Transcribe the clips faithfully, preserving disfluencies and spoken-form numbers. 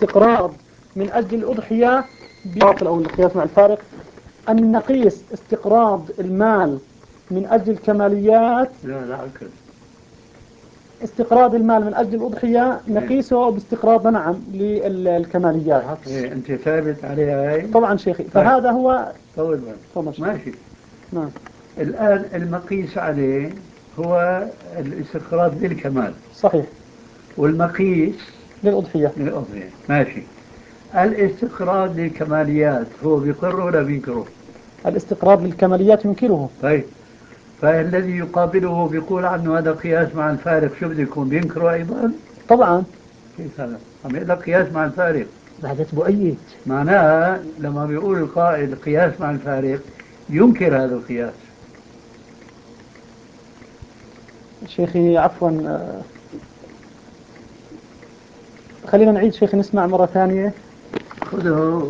الاستقراض من أجل الأضحية باطل أو القياس مع الفارق، أن نقيس استقراض المال من أجل الكماليات. لا لا أكل. استقراض المال من أجل الأضحية نقيسه باستقراض نعم للكماليات. إيه أنت ثابت عليها هاي؟ طبعا شيخي. فهذا هو طول بالك. ماشي. نعم. الآن المقيس عليه هو الاستقراض للكمال. صحيح. والمقيس للأضحية. للأضحية. ماشي. الاستقراض للكماليات هو بيقر ولا بينكره؟ الاستقراض للكماليات ينكره. طيب فالذي يقابله بيقول عنه هذا قياس مع الفارق، شو بده يكون بينكره أيضا؟ طبعا. كيف هذا؟ عم يقول لك قياس مع الفارق. بعد بؤيد معناها لما بيقول القائل قياس مع الفارق ينكر هذا القياس. شيخي عفوا خلينا نعيد شيخي نسمع مرة ثانية. خذه.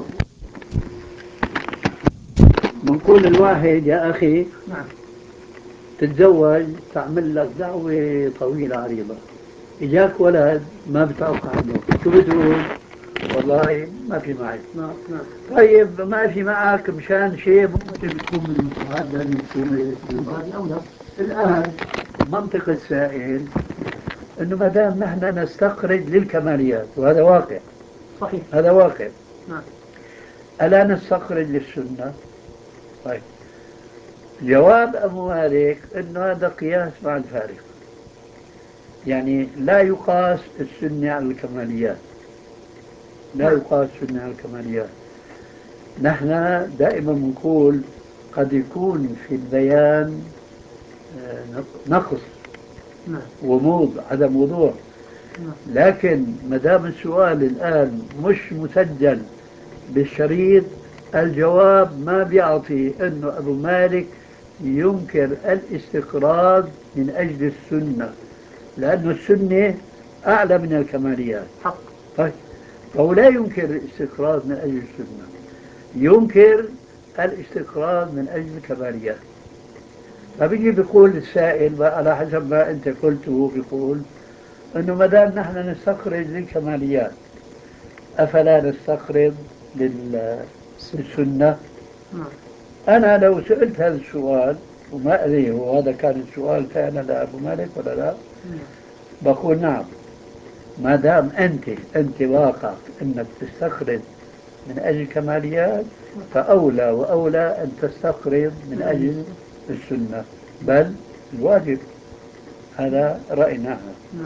بنقول الواحد يا أخي نعم تتزوج تعمل لك دعوة طويلة عريضة، إجاك ولد ما بتعرف عنه، شو بتقول؟ والله ما في معي. نعم نعم. طيب ما في معك مشان شيء ممكن تكون من المستعد لازم تكون من الأولى. الآن منطق السائل إنه ما دام نحن نستخرج للكماليات وهذا واقع. صحيح. هذا واقع. نعم. ألا نستخرج للسنة؟ طيب جواب أبو مالك إنه هذا قياس مع الفارق، يعني لا يقاس السنة على الكماليات، لا يقاس السنة على الكماليات. نحن دائما نقول قد يكون في البيان نقص غموض عدم وضوح، لكن ما دام السؤال الآن مش مسجل بالشريط الجواب ما بيعطي انه ابو مالك ينكر الاستقراض من اجل السنة، لانه السنة اعلى من الكماليات. حق. طيب فهو لا ينكر الاستقراض من اجل السنة، ينكر الاستقراض من اجل الكماليات. فبيجي بيقول السائل على حسب ما انت قلته، بيقول انه ما دام نحن نستخرج للكماليات افلا نستخرج للسنة؟ أنا لو سئلت هذا السؤال وما أدري هو هذا كان السؤال فعلا لأبو مالك ولا لا، بقول نعم، ما دام أنت أنت واقع أنك تستخرج من أجل كماليات فأولى وأولى أن تستخرج من أجل السنة، بل الواجب. هذا رأينا.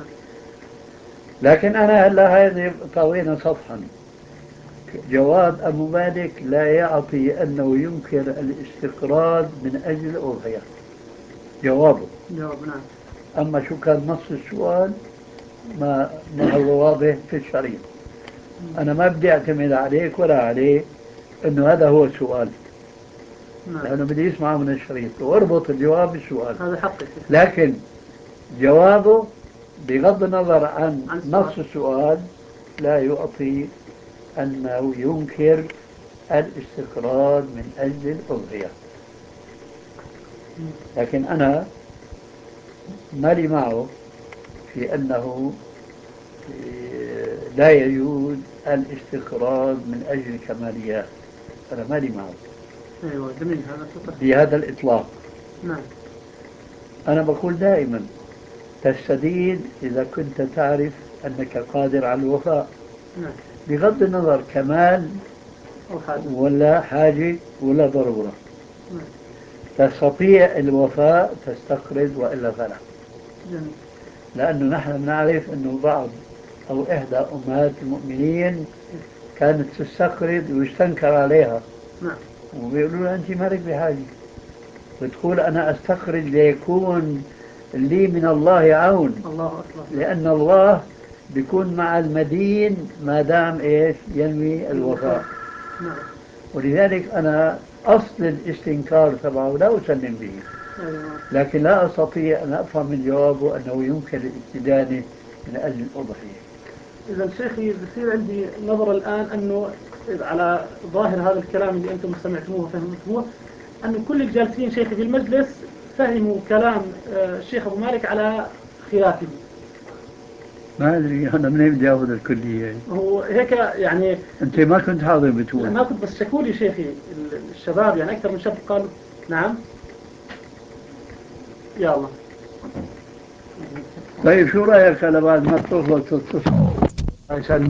لكن أنا هلا هذه طوينا صفحا. جواب أبو مالك لا يعطي أنه ينكر الاستقراض من أجل الأضحية. جوابه. جواب نعم. أما شو كان نص السؤال ما ما هو واضح في الشريط. أنا ما بدي أعتمد عليك ولا عليه أنه هذا هو السؤال، لأنه بدي يسمع من الشريط واربط الجواب بالسؤال. هذا حقك. لكن جوابه بغض النظر عن, عن نص السؤال لا يعطي أنه ينكر الاستقراض من أجل الأضحية. لكن أنا مالي معه في أنه لا يجوز الاستقراض من أجل الكماليات، أنا مالي معه. أيوة جميل هذا بهذا الإطلاق. نعم. أنا بقول دائما تستدين إذا كنت تعرف أنك قادر على الوفاء. نعم. بغض النظر كمال أو حاجة ولا حاجة ولا ضرورة. نعم. تستطيع الوفاء تستقرض وإلا فلا. جميل. لأنه نحن نعرف أنه بعض أو إحدى أمهات المؤمنين كانت تستقرض ويستنكر عليها. نعم. وبيقولوا لها أنت مالك بحاجة، بتقول أنا أستقرض ليكون لي من الله عون. الله أكبر. لأن الله بيكون مع المدين ما دام إيش ينوي الوفاء. نعم. ولذلك أنا أصل الاستنكار تبعه لا أسلم به. لكن لا أستطيع أن أفهم من جوابه أنه يمكن الاستدانة من أجل الأضحية. إذا شيخي بصير عندي نظرة الآن أنه على ظاهر هذا الكلام اللي أنتم سمعتموه وفهمتموه أن كل الجالسين شيخي في المجلس فهموا كلام الشيخ أبو مالك على خلافه. ما أدري أنا منين بدي أخذ الكلية. هو هيك يعني. أنت ما كنت حاضر لا بتقول. ما كنت، بس شكوا لي شيخي الشباب، يعني أكثر من شاب قالوا. نعم. يلا. طيب شو رأيك على بعد ما تخلص التصل عشان